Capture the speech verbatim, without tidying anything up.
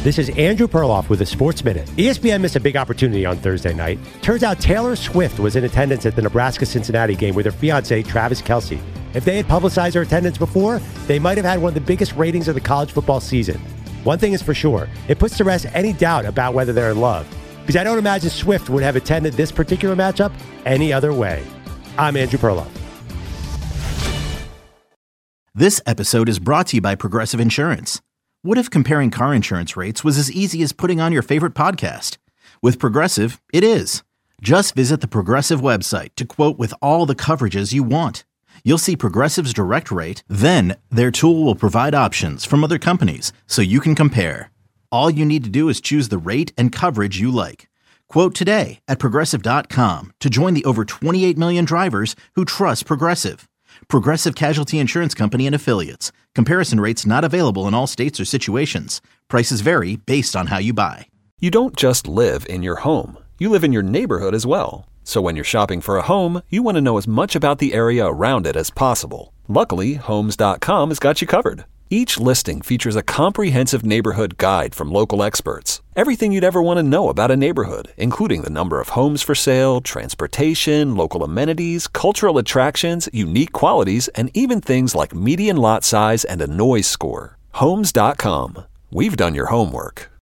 This is Andrew Perloff with a Sports Minute. E S P N missed a big opportunity on Thursday night. Turns out Taylor Swift was in attendance at the Nebraska-Cincinnati game with her fiancé, Travis Kelce. If they had publicized her attendance before, they might have had one of the biggest ratings of the college football season. One thing is for sure, it puts to rest any doubt about whether they're in love. Because I don't imagine Swift would have attended this particular matchup any other way. I'm Andrew Perloff. This episode is brought to you by Progressive Insurance. What if comparing car insurance rates was as easy as putting on your favorite podcast? With Progressive, it is. Just visit the Progressive website to quote with all the coverages you want. You'll see Progressive's direct rate, then their tool will provide options from other companies so you can compare. All you need to do is choose the rate and coverage you like. Quote today at Progressive dot com to join the over twenty-eight million drivers who trust Progressive. Progressive Casualty Insurance Company and Affiliates. Comparison rates not available in all states or situations. Prices vary based on how you buy. You don't just live in your home. You live in your neighborhood as well. So when you're shopping for a home, you want to know as much about the area around it as possible. Luckily, Homes dot com has got you covered. Each listing features a comprehensive neighborhood guide from local experts. Everything you'd ever want to know about a neighborhood, including the number of homes for sale, transportation, local amenities, cultural attractions, unique qualities, and even things like median lot size and a noise score. Homes dot com. We've done your homework.